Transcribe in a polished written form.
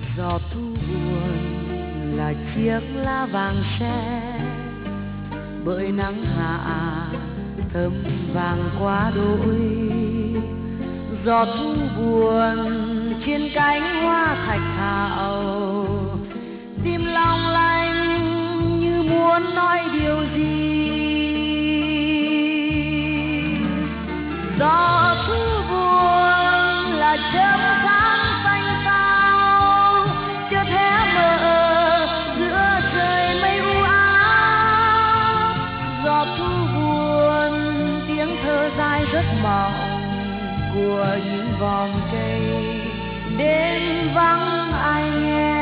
Gió thu buồn là chiếc lá vàng xe, bởi nắng hạ thơm vàng quá đỗi. Gió thu buồn trên cánh hoa thạch thảo, tim long lanh như muốn nói điều gì. Gió thu buồn là chớp sáng xanh sao, chợt hé mở giữa trời mây u ám. Gió thu buồn tiếng thơ dài rất mỏng của những vòng cây, đêm vắng ai nghe.